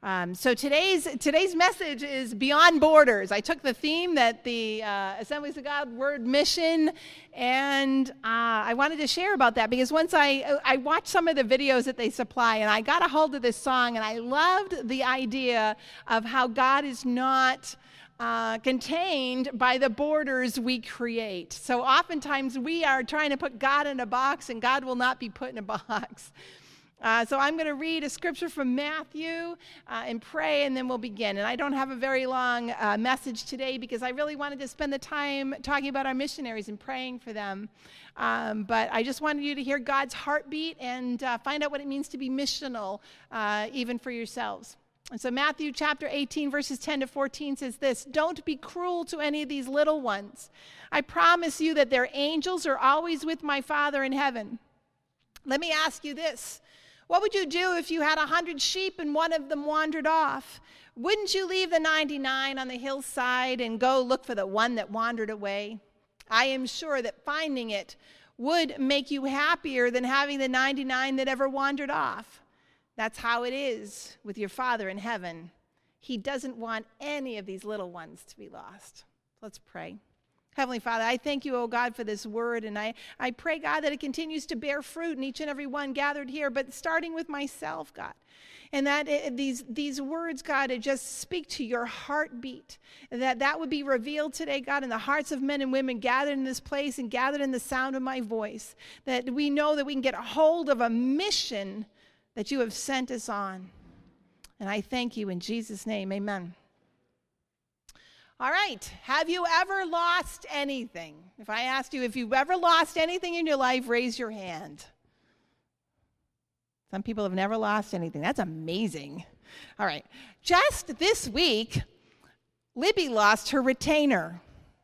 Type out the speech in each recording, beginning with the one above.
So today's message is Beyond Borders. I took the theme that the Assemblies of God word mission, and I wanted to share about that because once I watched some of the videos that they supply, and I got a hold of this song, and I loved the idea of how God is not contained by the borders we create. So oftentimes we are trying to put God in a box, and God will not be put in a box. So I'm going to read a scripture from Matthew and pray, and then we'll begin. And I don't have a very long message today because I really wanted to spend the time talking about our missionaries and praying for them. But I just wanted you to hear God's heartbeat and find out what it means to be missional, even for yourselves. And so Matthew chapter 18, verses 10 to 14 says this: "Don't be cruel to any of these little ones. I promise you that their angels are always with my Father in heaven. Let me ask you this. What would you do if you had 100 sheep and one of them wandered off? Wouldn't you leave the 99 on the hillside and go look for the one that wandered away? I am sure that finding it would make you happier than having the 99 that ever wandered off. That's how it is with your Father in heaven. He doesn't want any of these little ones to be lost." Let's pray. Heavenly Father, I thank you, oh God, for this word, and I pray, God, that it continues to bear fruit in each and every one gathered here, but starting with myself, God, and that these words, God, just speak to your heartbeat, that would be revealed today, God, in the hearts of men and women gathered in this place and gathered in the sound of my voice, that we know that we can get a hold of a mission that you have sent us on. And I thank you in Jesus' name, amen. All right, have you ever lost anything? If I asked you if you've ever lost anything in your life, raise your hand. Some people have never lost anything. That's amazing. All right, just this week, Libby lost her retainer.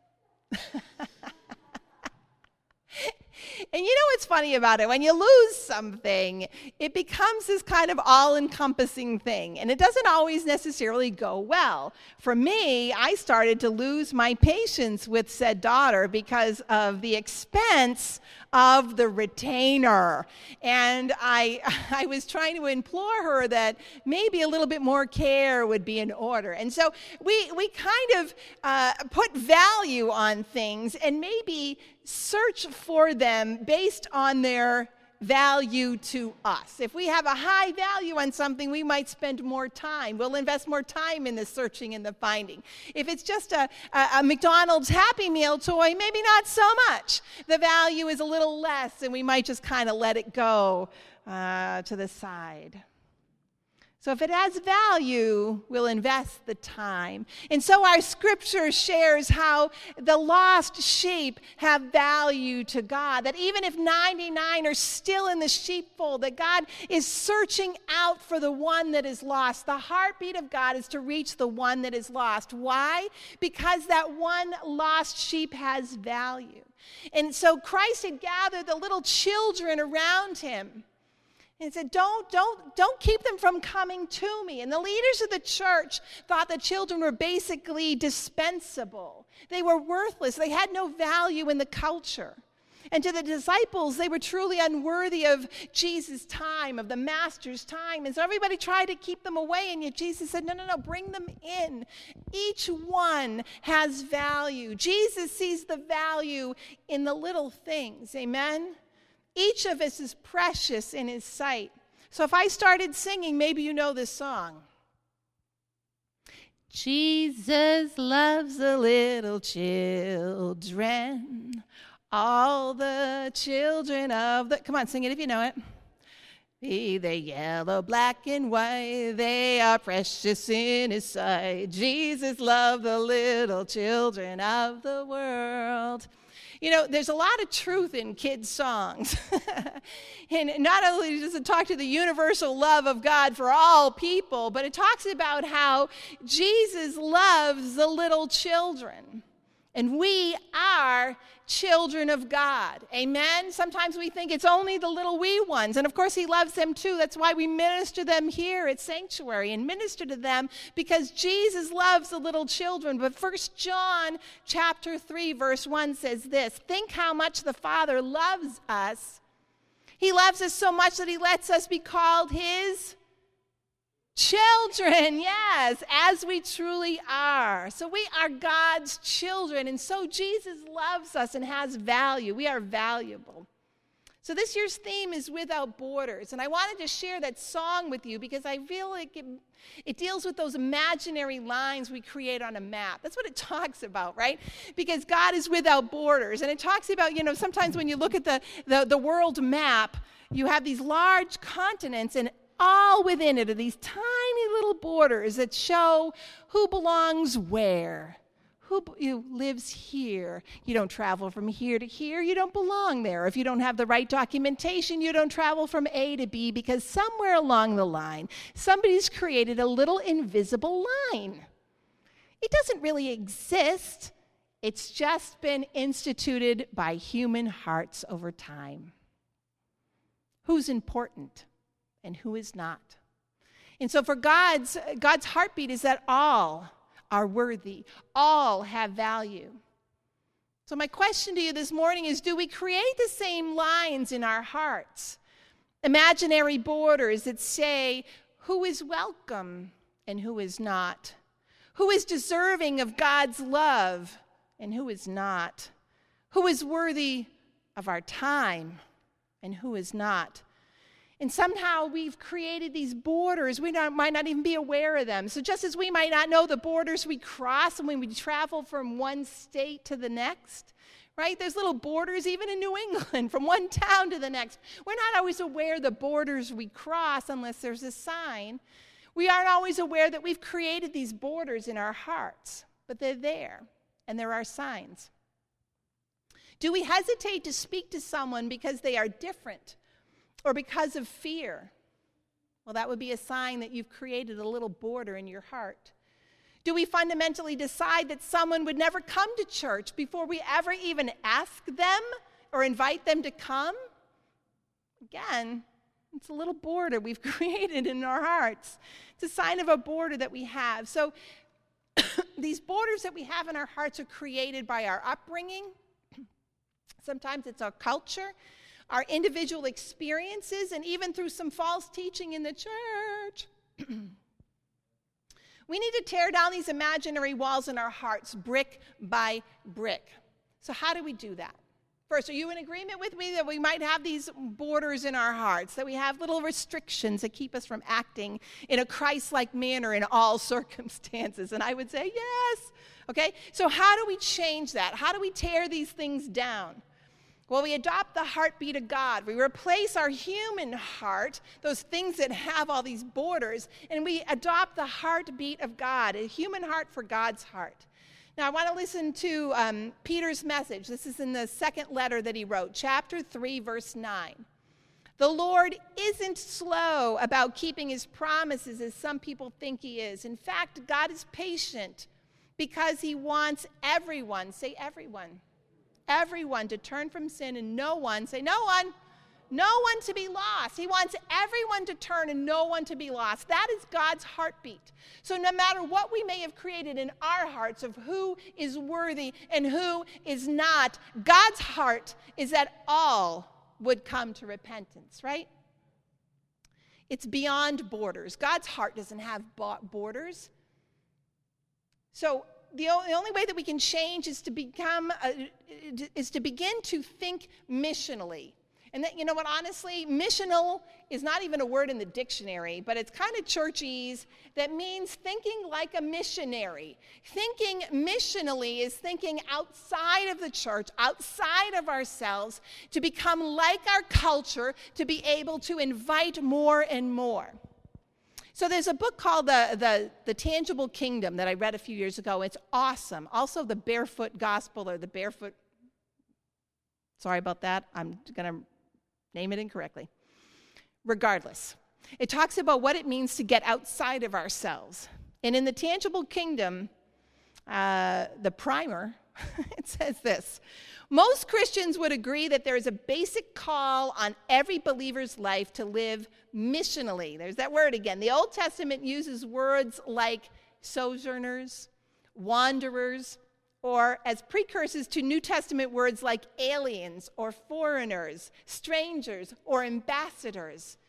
And you know what's funny about it? When you lose something, it becomes this kind of all-encompassing thing, and it doesn't always necessarily go well. For me, I started to lose my patience with said daughter because of the expense of the retainer. And I was trying to implore her that maybe a little bit more care would be in order. And so we kind of put value on things and maybe search for them based on their value to us. If we have a high value on something, we might spend more time. We'll invest more time in the searching and the finding. If it's just a McDonald's Happy Meal toy, maybe not so much. The value is a little less, and we might just kind of let it go to the side. So if it has value, we'll invest the time. And so our scripture shares how the lost sheep have value to God, that even if 99 are still in the sheepfold, that God is searching out for the one that is lost. The heartbeat of God is to reach the one that is lost. Why? Because that one lost sheep has value. And so Christ had gathered the little children around him. And said, don't keep them from coming to me. And the leaders of the church thought the children were basically dispensable. They were worthless. They had no value in the culture. And to the disciples, they were truly unworthy of Jesus' time, of the master's time. And so everybody tried to keep them away. And yet Jesus said, no, bring them in. Each one has value. Jesus sees the value in the little things. Amen? Each of us is precious in his sight. So if I started singing, maybe you know this song. Jesus loves the little children, all the children of the... Come on, sing it if you know it. Be they yellow, black, and white, they are precious in his sight. Jesus loved the little children of the world. You know, there's a lot of truth in kids' songs. And not only does it talk to the universal love of God for all people, but it talks about how Jesus loves the little children. And we are children of God. Amen? Sometimes we think it's only the little wee ones. And of course, he loves them too. That's why we minister them here at Sanctuary and minister to them, because Jesus loves the little children. But 1 John chapter 3, verse 1 says this: "Think how much the Father loves us. He loves us so much that he lets us be called his Children, yes, as we truly are. So we are God's children, and so Jesus loves us and has value. We are valuable. So this year's theme is Without Borders, and I wanted to share that song with you because I feel like it deals with those imaginary lines we create on a map. That's what it talks about, right? Because God is without borders, and it talks about, sometimes when you look at the world map, you have these large continents, and all within it are these tiny little borders that show who belongs where. Who lives here. You don't travel from here to here. You don't belong there. If you don't have the right documentation, you don't travel from A to B because somewhere along the line, somebody's created a little invisible line. It doesn't really exist. It's just been instituted by human hearts over time. Who's important and who is not? And so for God's heartbeat is that all are worthy. All have value. So my question to you this morning is, do we create the same lines in our hearts? Imaginary borders that say who is welcome and who is not? Who is deserving of God's love and who is not? Who is worthy of our time and who is not? And somehow we've created these borders. We might not even be aware of them. So just as we might not know the borders we cross when we travel from one state to the next, right? There's little borders even in New England from one town to the next. We're not always aware of the borders we cross unless there's a sign. We aren't always aware that we've created these borders in our hearts, but they're there, and there are signs. Do we hesitate to speak to someone because they are different? Or because of fear? Well, that would be a sign that you've created a little border in your heart. Do we fundamentally decide that someone would never come to church before we ever even ask them or invite them to come? Again, it's a little border we've created in our hearts. It's a sign of a border that we have. So these borders that we have in our hearts are created by our upbringing. Sometimes it's our culture, our individual experiences, and even through some false teaching in the church. We need to tear down these imaginary walls in our hearts brick by brick. So how do we do that? First, are you in agreement with me that we might have these borders in our hearts, that we have little restrictions that keep us from acting in a Christ-like manner in all circumstances? And I would say yes. Okay, so how do we change that? How do we tear these things down? Well, we adopt the heartbeat of God. We replace our human heart, those things that have all these borders, and we adopt the heartbeat of God, a human heart for God's heart. Now, I want to listen to Peter's message. This is in the second letter that he wrote, chapter 3, verse 9. The Lord isn't slow about keeping his promises as some people think he is. In fact, God is patient because he wants everyone, say everyone to turn from sin and no one to be lost. He wants everyone to turn and no one to be lost. That is God's heartbeat. So no matter what we may have created in our hearts of who is worthy and who is not, God's heart is that all would come to repentance, right? It's beyond borders. God's heart doesn't have borders. So the only way that we can change is to begin to think missionally. And that, you know what, honestly, missional is not even a word in the dictionary, but it's kind of churchese that means thinking like a missionary. Thinking missionally is thinking outside of the church, outside of ourselves, to become like our culture, to be able to invite more and more. So there's a book called the Tangible Kingdom that I read a few years ago. It's awesome. Also, the Barefoot Gospel, or the Barefoot, sorry about that. I'm going to name it incorrectly. Regardless, it talks about what it means to get outside of ourselves. And in the Tangible Kingdom, the primer, it says this: most Christians would agree that there is a basic call on every believer's life to live missionally. There's that word again. The Old Testament uses words like sojourners, wanderers, or as precursors to New Testament words like aliens or foreigners, strangers or ambassadors.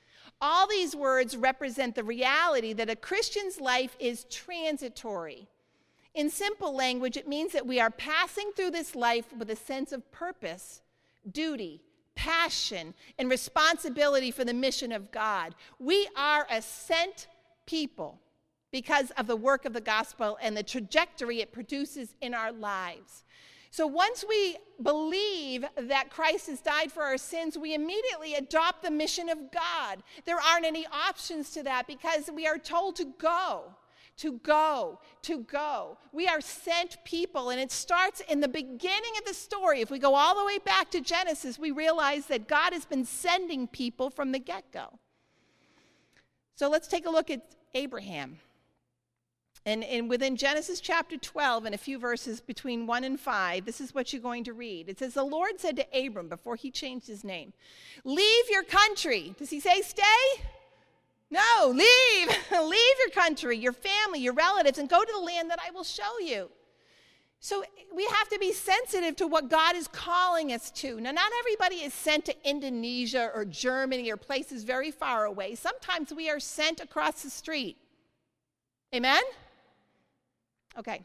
All these words represent the reality that a Christian's life is transitory. In simple language, it means that we are passing through this life with a sense of purpose, duty, passion, and responsibility for the mission of God. We are a sent people because of the work of the gospel and the trajectory it produces in our lives. So once we believe that Christ has died for our sins, we immediately adopt the mission of God. There aren't any options to that because we are told to go. To go, to go. We are sent people, and it starts in the beginning of the story. If we go all the way back to Genesis, we realize that God has been sending people from the get-go. So let's take a look at Abraham. And within Genesis chapter 12 and a few verses between 1 and 5, this is what you're going to read. It says, the Lord said to Abram, before he changed his name, leave your country. Does he say stay? No, leave. Leave your country, your family, your relatives, and go to the land that I will show you. So we have to be sensitive to what God is calling us to. Now, not everybody is sent to Indonesia or Germany or places very far away. Sometimes we are sent across the street. Amen? Okay.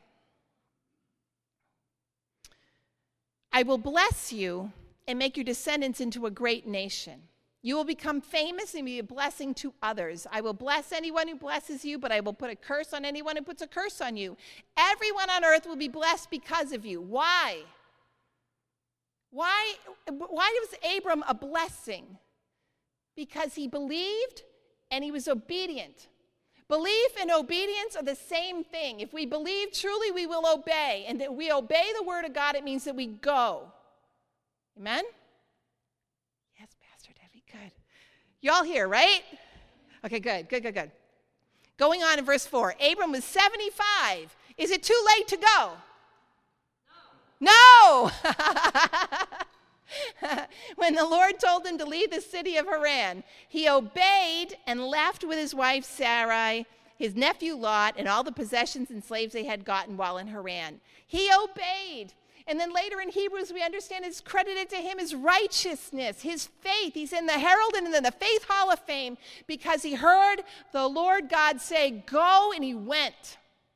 I will bless you and make your descendants into a great nation. You will become famous and be a blessing to others. I will bless anyone who blesses you, but I will put a curse on anyone who puts a curse on you. Everyone on earth will be blessed because of you. Why? Why was Abram a blessing? Because he believed and he was obedient. Belief and obedience are the same thing. If we believe truly, we will obey. And that we obey the word of God, it means that we go. Amen? Yes, Pastor Debbie, good. Y'all here, right? Okay, good. Going on in verse 4. Abram was 75. Is it too late to go? No! When the Lord told him to leave the city of Haran, he obeyed and left with his wife Sarai, his nephew Lot, and all the possessions and slaves they had gotten while in Haran. He obeyed. And then later in Hebrews, we understand it's credited to him his righteousness, his faith. He's in the Herald and in the Faith Hall of Fame because he heard the Lord God say, go, and he went.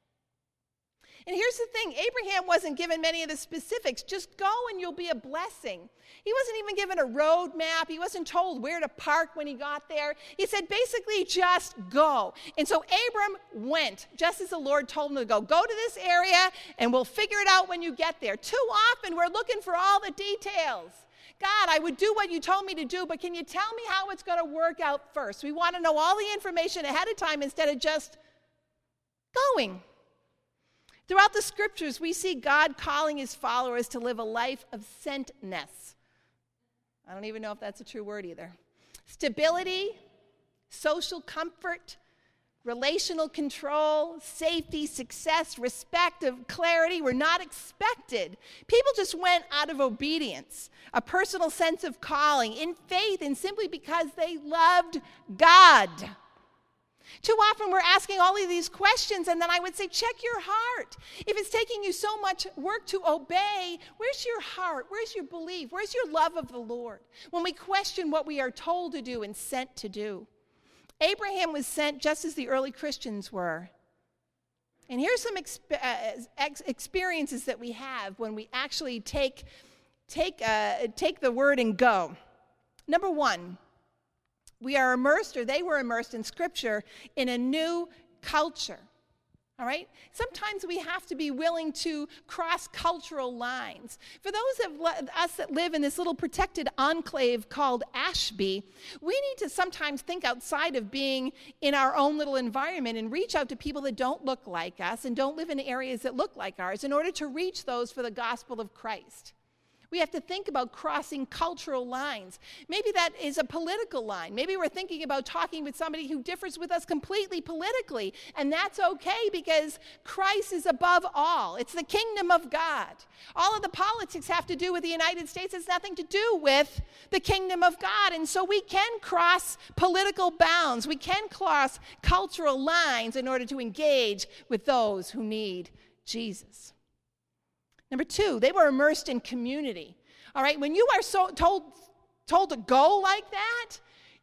And here's the thing, Abraham wasn't given many of the specifics. Just go and you'll be a blessing. He wasn't even given a road map. He wasn't told where to park when he got there. He said basically just go. And so Abram went, just as the Lord told him to go. Go to this area and we'll figure it out when you get there. Too often we're looking for all the details. God, I would do what you told me to do, but can you tell me how it's going to work out first? We want to know all the information ahead of time instead of just going. Throughout the scriptures, we see God calling his followers to live a life of sentness. I don't even know if that's a true word either. Stability, social comfort, relational control, safety, success, respect, clarity were not expected. People just went out of obedience, a personal sense of calling, in faith, and simply because they loved God. Too often we're asking all of these questions, and then I would say, check your heart. If it's taking you so much work to obey, where's your heart? Where's your belief? Where's your love of the Lord? When we question what we are told to do and sent to do. Abraham was sent just as the early Christians were. And here's some experiences that we have when we actually take the word and go. Number one, we are immersed, or they were immersed in Scripture, in a new culture. All right? Sometimes we have to be willing to cross cultural lines. For those of us that live in this little protected enclave called Ashby, we need to sometimes think outside of being in our own little environment and reach out to people that don't look like us and don't live in areas that look like ours in order to reach those for the gospel of Christ. We have to think about crossing cultural lines. Maybe that is a political line. Maybe we're thinking about talking with somebody who differs with us completely politically, and that's okay because Christ is above all. It's the kingdom of God. All of the politics have to do with the United States. It's nothing to do with the kingdom of God, and so we can cross political bounds. We can cross cultural lines in order to engage with those who need Jesus. Number two, they were immersed in community. All right, when you are so told to go like that,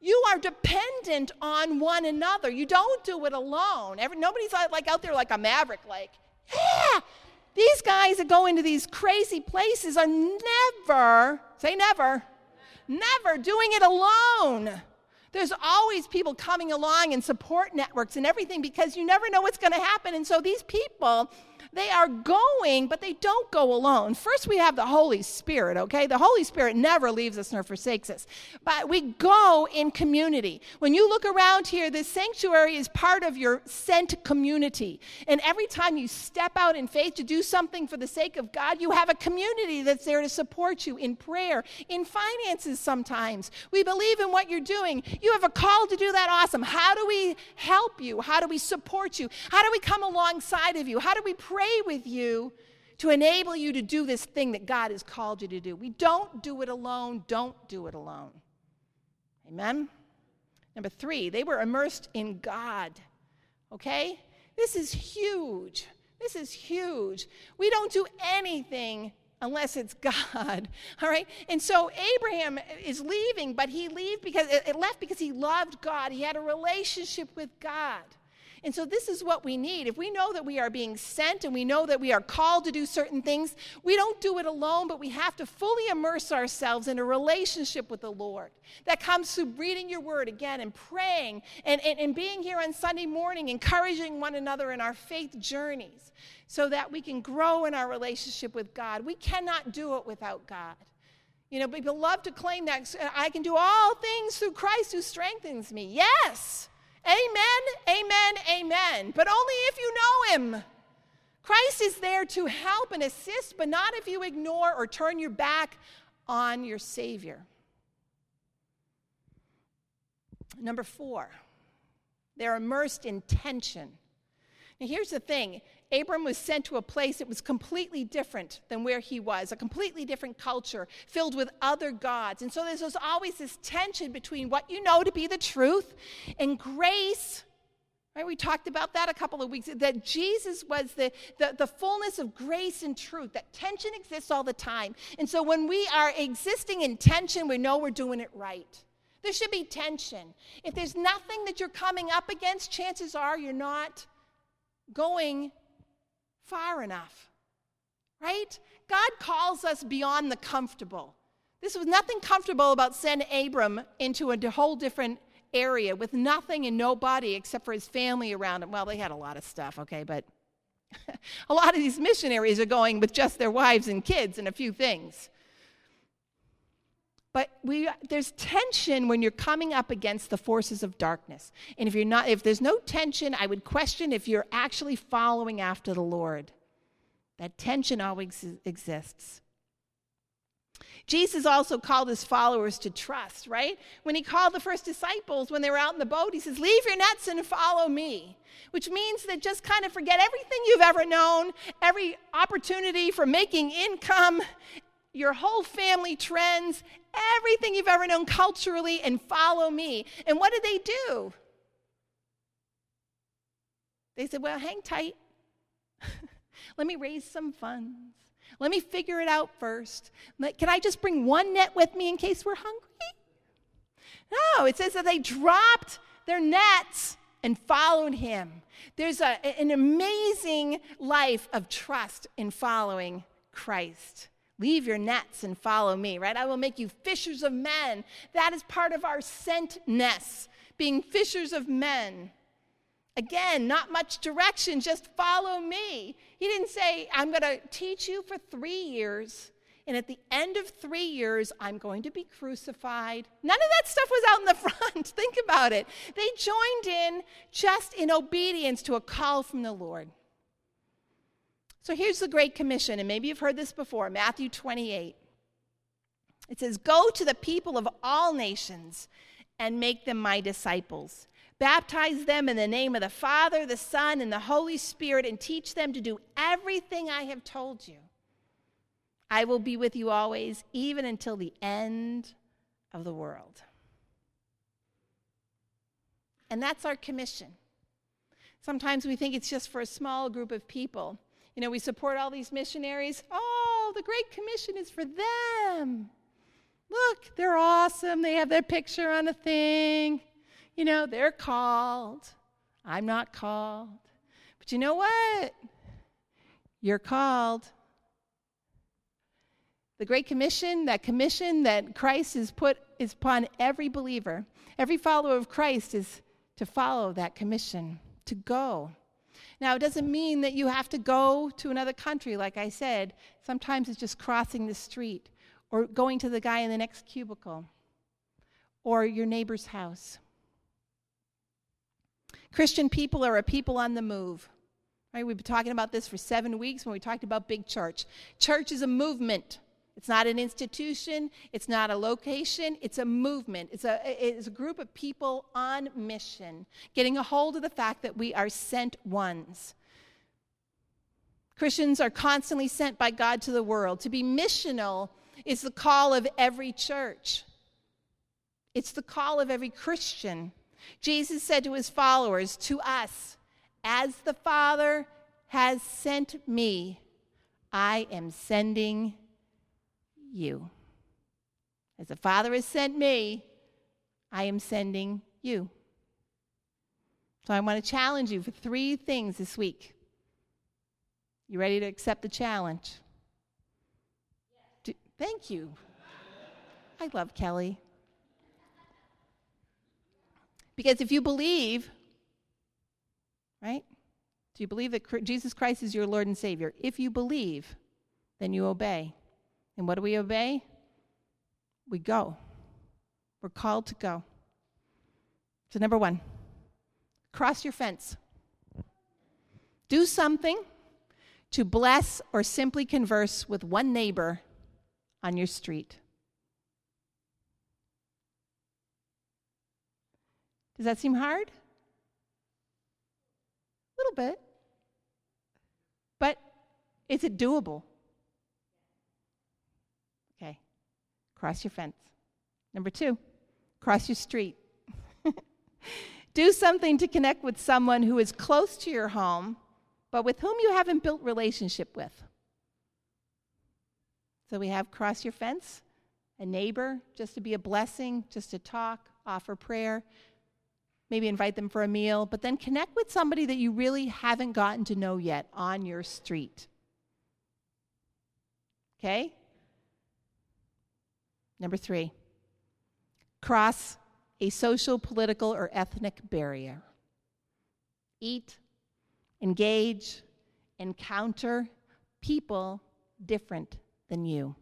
You are dependent on one another. You don't do it alone. Nobody's like out there like a maverick, like, yeah. These guys that go into these crazy places are never, say never, never doing it alone. There's always people coming along and support networks and everything because you never know what's going to happen. And so these people, they are going, but they don't go alone. First, we have the Holy Spirit, okay? The Holy Spirit never leaves us nor forsakes us. But we go in community. When you look around here, this sanctuary is part of your sent community. And every time you step out in faith to do something for the sake of God, you have a community that's there to support you in prayer, in finances sometimes. We believe in what you're doing. You have a call to do that. Awesome. How do we help you? How do we support you? How do we come alongside of you? How do we pray with you to enable you to do this thing that God has called you to do? We don't do it alone. Don't do it alone. Amen? Number 3, they were immersed in God. Okay? This is huge. This is huge. We don't do anything unless it's God, all right? And so Abraham is leaving, but he left because he loved God. He had a relationship with God. And so this is what we need. If we know that we are being sent and we know that we are called to do certain things, we don't do it alone, but we have to fully immerse ourselves in a relationship with the Lord. That comes through reading your word again and praying and being here on Sunday morning, encouraging one another in our faith journeys so that we can grow in our relationship with God. We cannot do it without God. You know, people love to claim that I can do all things through Christ who strengthens me. Yes. Amen, amen, amen. But only if you know him. Christ is there to help and assist, but not if you ignore or turn your back on your Savior. Number 4, they're immersed in tension. Now here's the thing. Abram was sent to a place that was completely different than where he was, a completely different culture filled with other gods. And so there's always this tension between what you know to be the truth and grace. Right? We talked about that a couple of weeks ago, that Jesus was the fullness of grace and truth. That tension exists all the time. And so when we are existing in tension, we know we're doing it right. There should be tension. If there's nothing that you're coming up against, chances are you're not going far enough, right? God calls us beyond the comfortable. This was nothing comfortable about sending Abram into a whole different area with nothing and nobody except for his family around him. Well, they had a lot of stuff, okay, but a lot of these missionaries are going with just their wives and kids and a few things. But there's tension when you're coming up against the forces of darkness. And if there's no tension, I would question if you're actually following after the Lord. That tension always exists. Jesus also called his followers to trust, right? When he called the first disciples, when they were out in the boat, he says, leave your nets and follow me. Which means that just kind of forget everything you've ever known, every opportunity for making income, your whole family trends, everything you've ever known culturally, and follow me. And what did they do? They said, well, hang tight. Let me raise some funds. Let me figure it out first. Can I just bring one net with me in case we're hungry? No, it says that they dropped their nets and followed him. There's an amazing life of trust in following Christ. Leave your nets and follow me, right? I will make you fishers of men. That is part of our sentness, being fishers of men. Again, not much direction, just follow me. He didn't say, I'm going to teach you for 3 years, and at the end of 3 years, I'm going to be crucified. None of that stuff was out in the front. Think about it. They joined in just in obedience to a call from the Lord. So here's the Great Commission, and maybe you've heard this before, Matthew 28. It says, go to the people of all nations and make them my disciples. Baptize them in the name of the Father, the Son, and the Holy Spirit, and teach them to do everything I have told you. I will be with you always, even until the end of the world. And that's our commission. Sometimes we think it's just for a small group of people. You know, we support all these missionaries. Oh, the Great Commission is for them. Look, they're awesome. They have their picture on a thing. You know, they're called. I'm not called. But you know what? You're called. The Great Commission that Christ has put is upon every believer. Every follower of Christ is to follow that commission, to go. Now, it doesn't mean that you have to go to another country, like I said. Sometimes it's just crossing the street or going to the guy in the next cubicle or your neighbor's house. Christian people are a people on the move. Right? We've been talking about this for 7 weeks when we talked about big church. Church is a movement. It's not an institution. It's not a location. It's a movement. It's a group of people on mission, getting a hold of the fact that we are sent ones. Christians are constantly sent by God to the world. To be missional is the call of every church. It's the call of every Christian. Jesus said to his followers, to us, as the Father has sent me, I am sending you. As the Father has sent me, I am sending you. So I want to challenge you for 3 things this week. You ready to accept the challenge? Thank you. I love Kelly. Because if you believe, right? Do you believe that Jesus Christ is your Lord and Savior? If you believe, then you obey. And what do we obey? We go. We're called to go. So number 1, cross your fence. Do something to bless or simply converse with one neighbor on your street. Does that seem hard? A little bit. But is it doable? Okay. Cross your fence. Number 2, cross your street. Do something to connect with someone who is close to your home, but with whom you haven't built relationship with. So we have cross your fence, a neighbor, just to be a blessing, just to talk, offer prayer, maybe invite them for a meal, but then connect with somebody that you really haven't gotten to know yet on your street. Okay? Number 3, cross a social, political, or ethnic barrier. Eat, engage, encounter people different than you.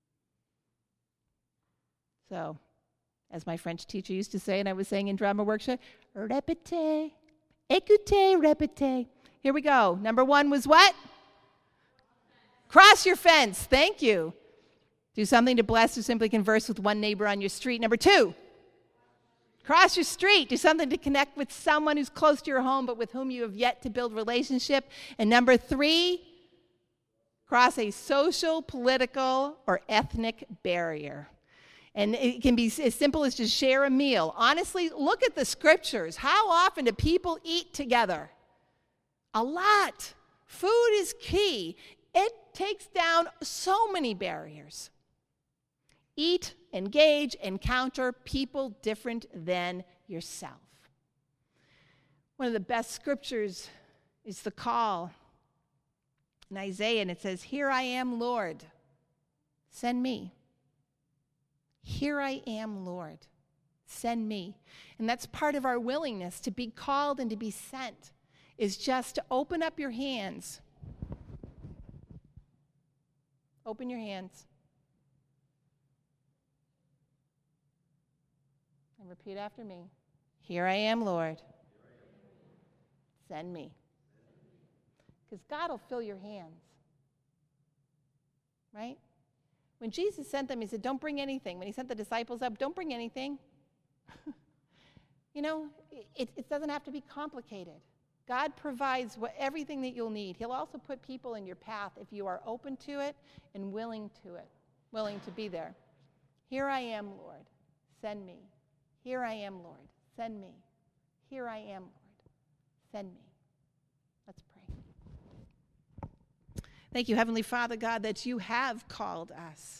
So, as my French teacher used to say, and I was saying in drama workshop, répétez, écoutez, répétez. Here we go. Number 1 was what? Cross your fence. Thank you. Do something to bless or simply converse with one neighbor on your street. Number 2, cross your street. Do something to connect with someone who's close to your home but with whom you have yet to build relationship. And number 3, cross a social, political, or ethnic barrier. And it can be as simple as just share a meal. Honestly, look at the scriptures. How often do people eat together? A lot. Food is key. It takes down so many barriers. Eat, engage, encounter people different than yourself. One of the best scriptures is the call in Isaiah, and it says, "Here I am, Lord, send me." Here I am, Lord, send me. And that's part of our willingness to be called and to be sent, is just to open up your hands. Open your hands. And repeat after me. Here I am, Lord. Send me. Because God will fill your hands. Right? When Jesus sent them, he said, don't bring anything. When he sent the disciples up, don't bring anything. You know, it doesn't have to be complicated. God provides everything that you'll need. He'll also put people in your path if you are open to it and willing to be there. Here I am, Lord. Send me. Here I am, Lord. Send me. Here I am, Lord. Send me. Let's pray. Thank you, Heavenly Father, God, that you have called us.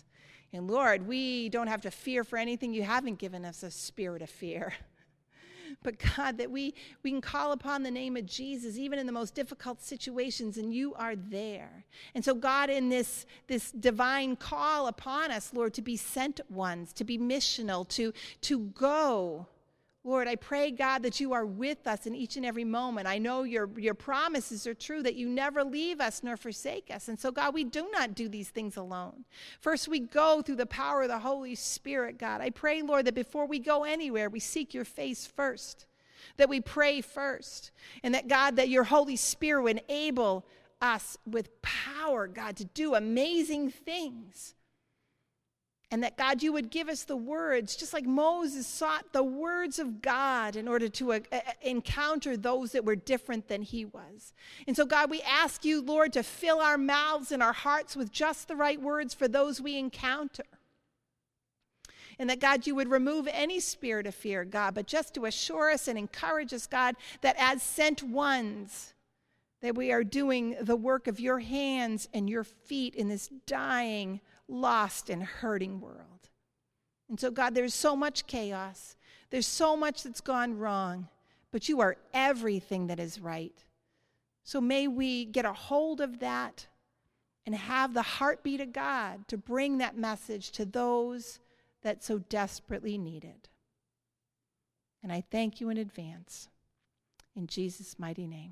And Lord, we don't have to fear for anything. You haven't given us a spirit of fear. But God, that we can call upon the name of Jesus even in the most difficult situations, and you are there. And so God, in this divine call upon us, Lord, to be sent ones, to be missional, to go, Lord, I pray, God, that you are with us in each and every moment. I know your promises are true, that you never leave us nor forsake us. And so, God, we do not do these things alone. First, we go through the power of the Holy Spirit, God. I pray, Lord, that before we go anywhere, we seek your face first, that we pray first, and that, God, that your Holy Spirit would enable us with power, God, to do amazing things. And that, God, you would give us the words, just like Moses sought the words of God in order to encounter those that were different than he was. And so, God, we ask you, Lord, to fill our mouths and our hearts with just the right words for those we encounter. And that, God, you would remove any spirit of fear, God, but just to assure us and encourage us, God, that as sent ones, that we are doing the work of your hands and your feet in this dying, lost and hurting world. And so, God, there's so much chaos. There's so much that's gone wrong, but you are everything that is right. So may we get a hold of that and have the heartbeat of God to bring that message to those that so desperately need it. And I thank you in advance. In Jesus' mighty name.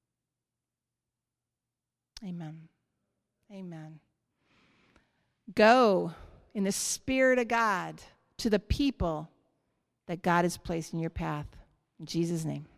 Amen. Amen. Go in the Spirit of God to the people that God has placed in your path. In Jesus' name.